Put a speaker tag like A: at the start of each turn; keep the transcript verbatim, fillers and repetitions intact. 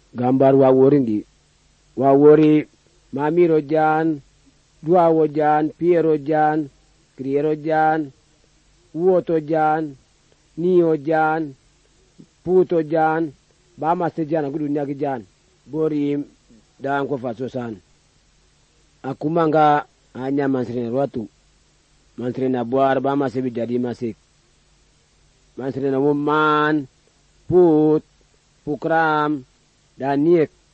A: gambar wawori di wawori mamiro jan, duawo jan, piero jan, kriero jan, woto jan, niyo jan, puto jan, bama se jan aku dunia jan, bori dan ko fasosan. Aku mangga hanya mansrina ruatu, mansrina buar bama se jadi masik, mansrina woman, put, pukram, dan niek